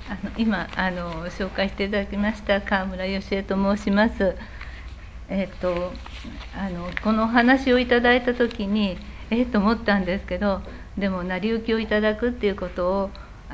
今紹介していただきました川村芳恵と申します。このお話をいただいたときにと思ったんですけど、でも成り行きをいただくっていうことを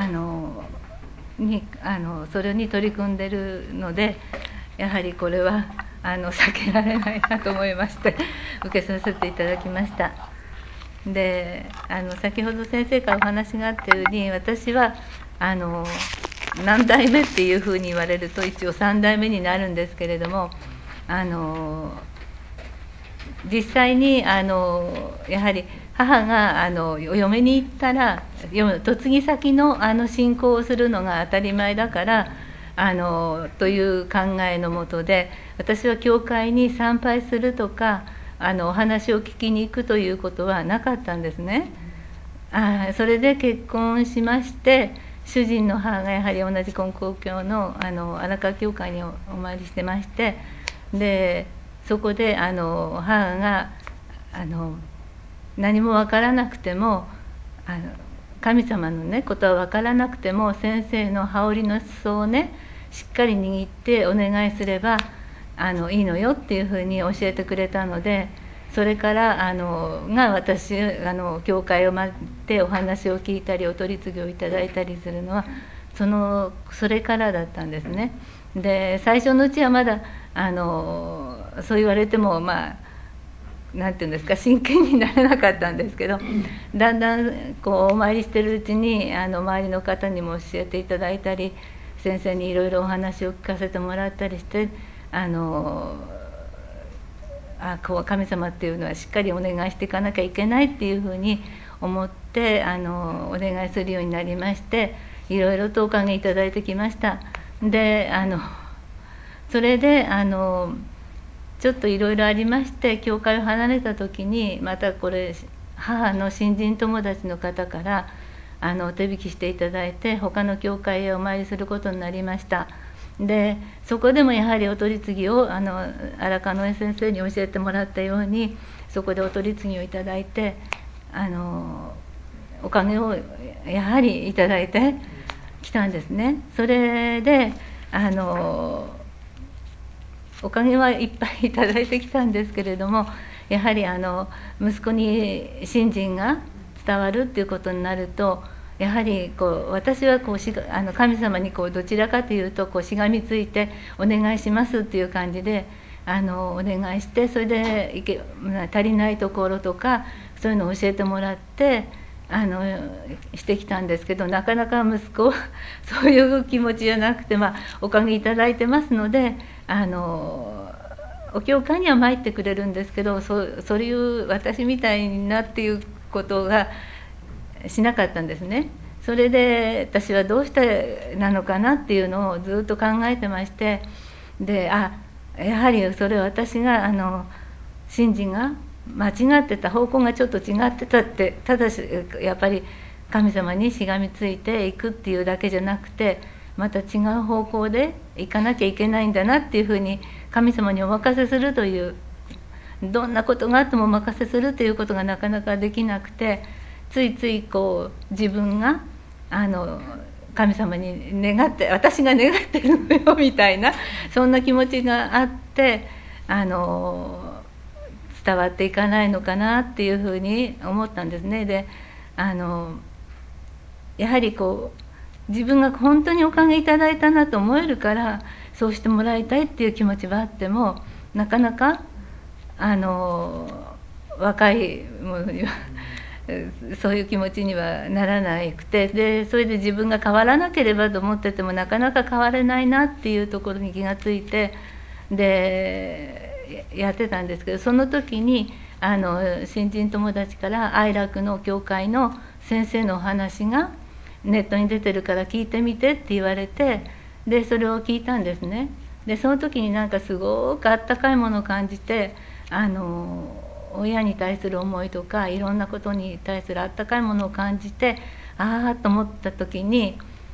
それに取り組んでるので、やはりこれは避けられないなと思いまして受けさせていただきました。で先ほど先生からお話があったように、私は何代目っていうふうに言われると一応3代目になるんですけれども、実際にやはり母がお嫁に行ったら嫁ぎ先の信仰をするのが当たり前だからという考えのもとで、私は教会に参拝するとかお話を聞きに行くということはなかったんですね。それで結婚しまして、主人の母がやはり同じ金光教の荒川教会にお参りしてまして、でそこで母が何も分からなくても神様のねことは分からなくても、先生の羽織の裾をねしっかり握ってお願いすればいいのよっていうふうに教えてくれたので、それから私教会を回ってお話を聞いたりお取り次ぎをいただいたりするのはそれからだったんですね。で最初のうちはまだそう言われてもなんていうんですか、真剣になれなかったんですけど、だんだんこうお参りしてるうちに周りの方にも教えていただいたり、先生にいろいろお話を聞かせてもらったりして、神様っていうのはしっかりお願いしていかなきゃいけないっていうふうに思ってお願いするようになりまして、いろいろとおかげいただいてきました。でそれでちょっといろいろありまして、教会を離れた時にまたこれ母の新人友達の方からお手引きしていただいて、他の教会へお参りすることになりました。でそこでもやはりお取り次ぎを荒川の先生に教えてもらったように、そこでお取り次ぎをいただいておかげをやはりいただいてきたんですね。それでおかげはいっぱいいただいてきたんですけれども、やはり息子に信心が伝わるっていうことになると、やはり私は神様にどちらかというとしがみついてお願いしますっていう感じでお願いして、それで足りないところとかそういうのを教えてもらってしてきたんですけど、なかなか息子はそういう気持ちじゃなくて、おかげいただいてますのでお教会には参ってくれるんですけど、そういう私みたいなっていうことがしなかったんですね。それで私はどうしてなのかなっていうのをずっと考えてまして、でやはりそれは私が信心が間違ってた、方向がちょっと違ってたって、ただしやっぱり神様にしがみついていくっていうだけじゃなくて、また違う方向で行かなきゃいけないんだなっていうふうに、神様にお任せするという、どんなことがあってもお任せするということがなかなかできなくて、ついつい自分が神様に願って、私が願ってるのよみたいな、そんな気持ちがあって伝わっていかないのかなっていうふうに思ったんですね。でやはり自分が本当におかげいただいたなと思えるからそうしてもらいたいっていう気持ちはあっても、なかなか若いものにはそういう気持ちにはならなくて、でそれで自分が変わらなければと思っててもなかなか変われないなっていうところに気がついて、でやってたんですけど、その時に新人友達から愛楽の教会の先生のお話がネットに出てるから聞いてみてって言われて、でそれを聞いたんですね。でその時になんかすごくあったかいものを感じて、親に対する思いとかいろんなことに対するあったかいものを感じて、ああと思った時に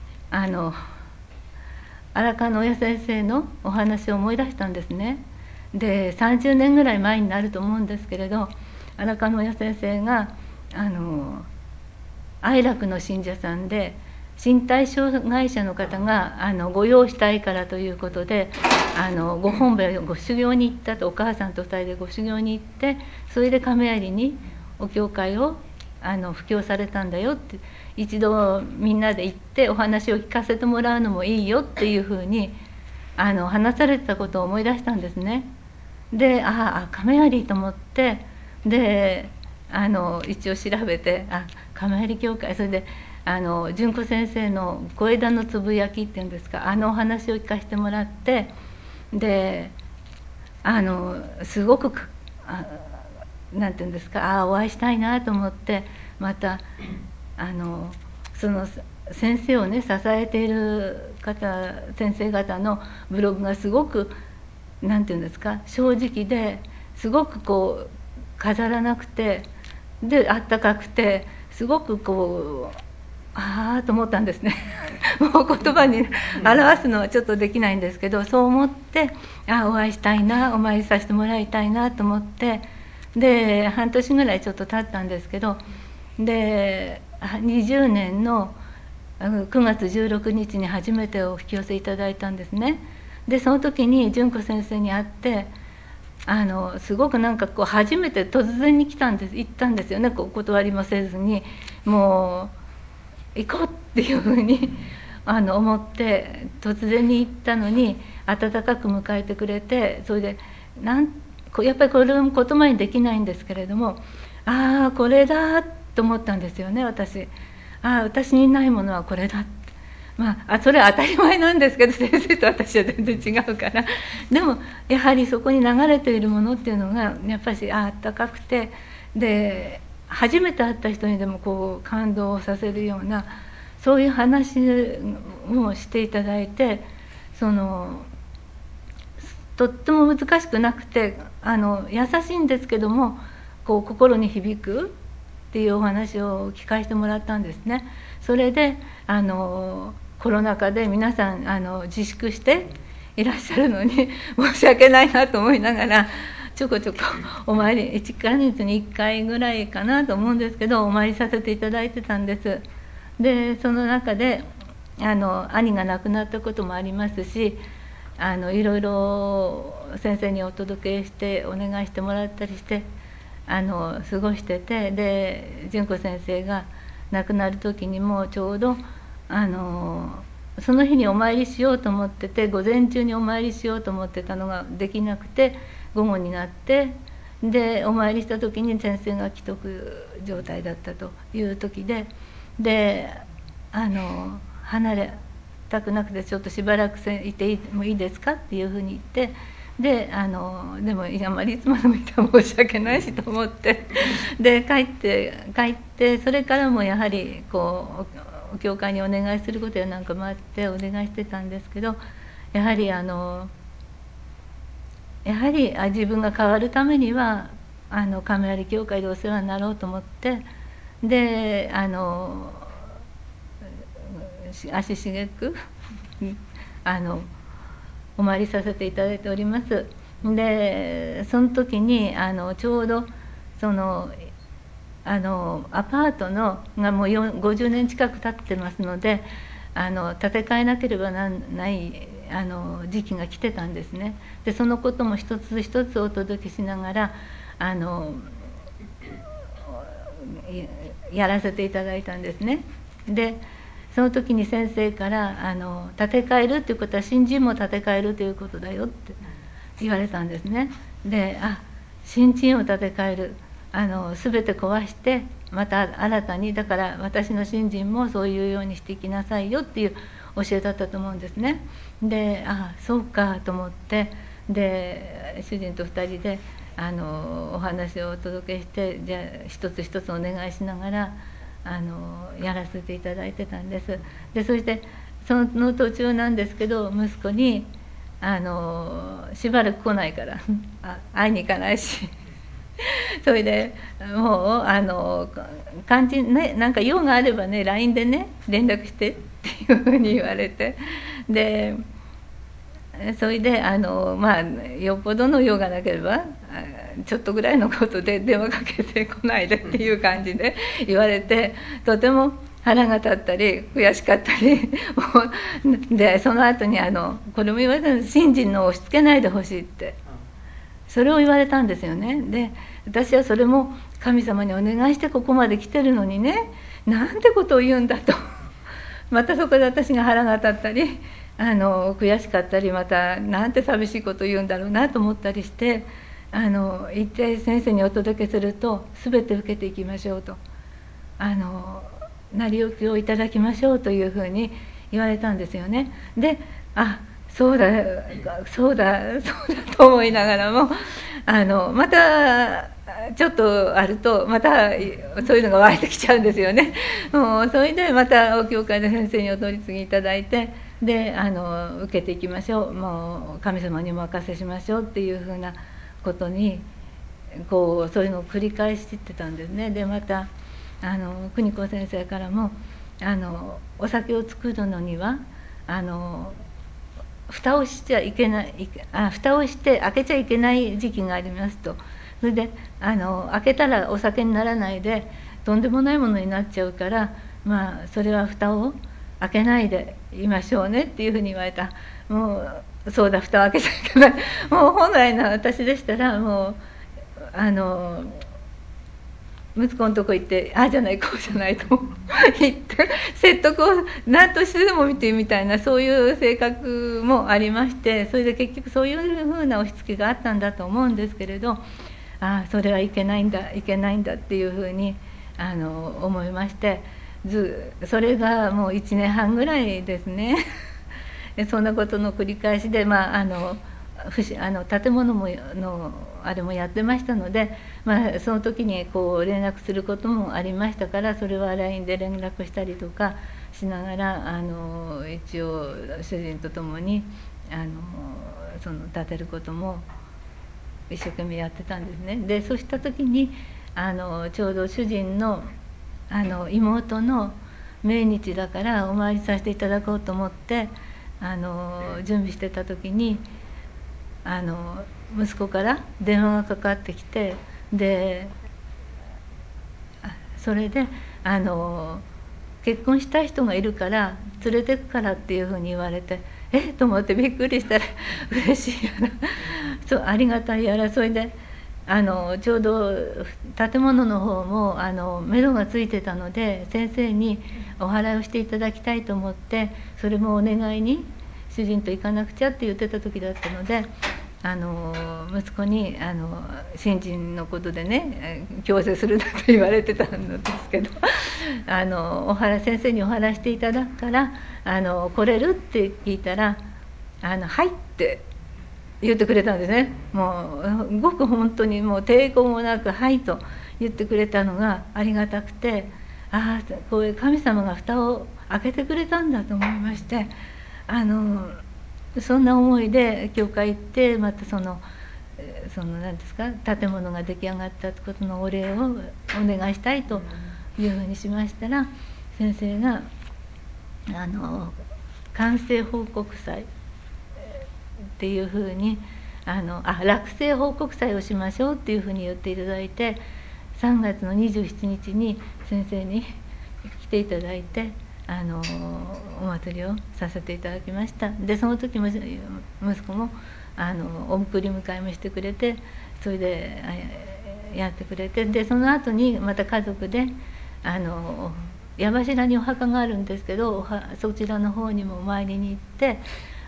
荒川の親先生のお話を思い出したんですね。で30年ぐらい前になると思うんですけれど、荒川の親先生が愛楽の信者さんで身体障害者の方がご養したいからということでご本部へご修行に行ったと、お母さんと2人でご修行に行って、それで亀有にお教会を布教されたんだよって、一度みんなで行ってお話を聞かせてもらうのもいいよっていうふうに話されてたことを思い出したんですね。で亀有と思って、で一応調べて亀有教会、それで純子先生の小枝のつぶやきっていうんですか、お話を聞かせてもらって、ですごくなんていうんですか、お会いしたいなと思って、またその先生をね支えている先生方のブログがすごくなんていうんですか、正直ですごくこう飾らなくて、であったかくて、すごくこうと思ったんですね。もう言葉に表すのはちょっとできないんですけど、そう思ってお会いしたいな、お参りさせてもらいたいなと思って、で半年ぐらいちょっと経ったんですけど、で20年の9月16日に初めてお引き寄せいただいたんですね。でその時に純子先生に会って、すごくなんかこう初めて突然に行ったんですよね。お断りもせずに、もう行こうっていうふうに思って突然に行ったのに、温かく迎えてくれて、それでやっぱりこれも言葉にできないんですけれども、これだと思ったんですよね、私。私にないものはこれだって。それは当たり前なんですけど、先生と私は全然違うから。でもやはりそこに流れているものっていうのがやっぱりあったかくて、で初めて会った人にでもこう感動させるような、そういう話もしていただいて、とっても難しくなくて優しいんですけども、こう心に響くっていうお話を聞かせてもらったんですね。それでコロナ禍で皆さん自粛していらっしゃるのに申し訳ないなと思いながら、ちょこちょこお参り1ヶ月に1回ぐらいかなと思うんですけど、お参りさせていただいてたんです。でその中で兄が亡くなったこともありますし、いろいろ先生にお届けしてお願いしてもらったりして過ごしてて、で純子先生が亡くなる時にもちょうどその日にお参りしようと思ってて、午前中にお参りしようと思ってたのができなくて、午後になって、でお参りした時に先生が危篤状態だったという時で離れたくなくて、ちょっとしばらくいてもいいですかっていうふうに言って、ででもあんまりいつもの見たら申し訳ないしと思ってで帰ってそれからもやはりこう教会にお願いすることやなんかもあってお願いしてたんですけど、やはり自分が変わるためには亀有教会でお世話になろうと思って、で足しげくお参りさせていただいております。でその時にちょうどアパートがもう50年近く経ってますので、建て替えなければならない時期が来てたんですね。でそのことも一つ一つお届けしながらやらせていただいたんですね。でその時に先生から建て替えるっていうことは新人も建て替えるということだよって言われたんですね。で新人を建て替える、全て壊してまた新たに、だから私の新人もそういうようにしていきなさいよっていう教えだったと思うんですね。でそうかと思って、で主人と2人でお話をお届けして、じゃあ一つ一つお願いしながらやらせていただいてたんです。でそしてその途中なんですけど、息子にしばらく来ないから会いに行かないしそれでもう肝心ね、なんか用があればね LINE でね連絡してっていうふうに言われて、でそれでよっぽどの用がなければちょっとぐらいのことで電話かけてこないでっていう感じで言われて、とても腹が立ったり悔しかったりで、その後にこれも言われたんです。信心の押し付けないでほしいって、それを言われたんですよね。で、私はそれも神様にお願いしてここまで来てるのにね、なんてことを言うんだとまたそこで私が腹が立ったり悔しかったり、またなんて寂しいことを言うんだろうなと思ったりして、一体先生にお届けすると全て受けていきましょうと、成り行きをいただきましょうというふうに言われたんですよね。で、そうだそうだそうだと思いながらもまたちょっとあるとまたそういうのが湧いてきちゃうんですよね。もうそれでまたお教会の先生にお取り次ぎいただいて、で受けていきましょう、もう神様にお任せしましょうっていうふうなことにそういうのを繰り返してたんですね。でまた邦子先生からもお酒を作るのには蓋をしちゃいけない蓋をして開けちゃいけない時期がありますと。それで開けたらお酒にならないでとんでもないものになっちゃうから、それは蓋を開けないでいましょうねっていうふうに言われた。もうそうだ、蓋を開けちゃいけないもう本来の私でしたらもう息子のとこ行ってああじゃないこうじゃないと言って説得を何としてでも見てみたいな、そういう性格もありまして、それで結局そういうふうな押し付けがあったんだと思うんですけれど、それはいけないんだいけないんだっていうふうに思いまして、それがもう1年半ぐらいですねそんなことの繰り返しで、建物もあれもやってましたので、その時に連絡することもありましたから、それは LINE で連絡したりとかしながら一応主人と共に建てることも一生懸命やってたんですね。でそうした時にちょうど主人の妹の命日だからお参りさせていただこうと思って準備してた時に息子から電話がかかってきて、でそれで結婚したい人がいるから連れてくからっていうふうに言われて、と思ってびっくりしたら嬉しいやらそうありがたいやら。それでちょうど建物の方も目処がついてたので先生にお祓いをしていただきたいと思って、それもお願いに主人と行かなくちゃって言ってた時だったので息子に信心のことでね強制するなと言われてたんですけど先生にお祓いしていただくから来れるって聞いたらはいって言ってくれたんですね。もうごく本当にもう抵抗もなくはいと言ってくれたのがありがたくて、こういう神様が蓋を開けてくれたんだと思いまして、そんな思いで教会行って、また何ですか建物が出来上がったことのお礼をお願いしたいというふうにしましたら、先生が完成報告祭っていうふうに落成報告祭をしましょうっていうふうに言っていただいて、3月の27日に先生に来ていただいてお祭りをさせていただきました。でその時も息子もお送り迎えもしてくれて、それでやってくれて、でその後にまた家族で矢柱にお墓があるんですけど、そちらの方にもお参りに行って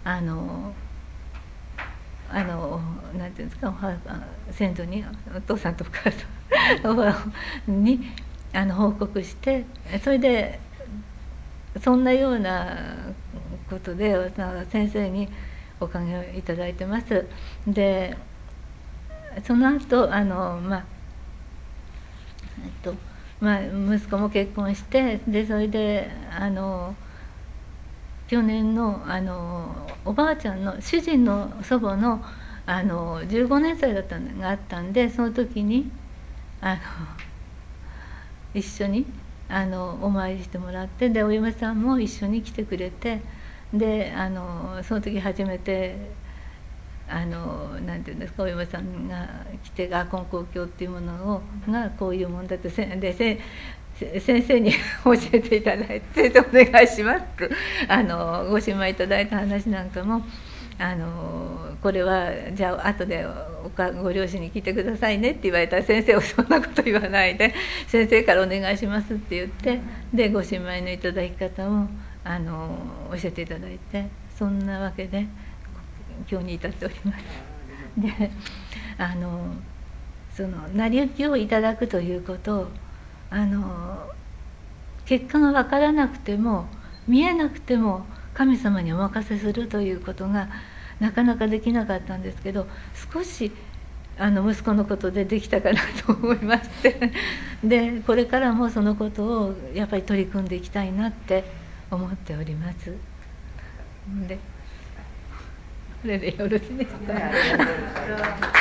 なんていうんですか、先祖にお父さんとお母さんおばに報告して、それでそんなようなことで先生におかげをいただいてます。でその後息子も結婚して、でそれで去年のおばあちゃんの主人の祖母の15年祭だったのがあったんで、その時に一緒にお参りしてもらって、でお嫁さんも一緒に来てくれて、でその時初めてなんていうんですか、お嫁さんが来て根高教っていうものがこういうもんだってで先生に教えていただいて、お願いします。ご心配いただいた話なんかも、これはじゃあ後でご両親に聞いてくださいねって言われたら、先生はそんなこと言わないで、先生からお願いしますって言って、でご心配のいただき方も教えていただいて、そんなわけで今日に至っております。でその成り行きをいただくということを、結果が分からなくても見えなくても神様にお任せするということがなかなかできなかったんですけど、少し息子のことでできたかなと思いまして、でこれからもそのことをやっぱり取り組んでいきたいなって思っております。でこれでよろしいですか。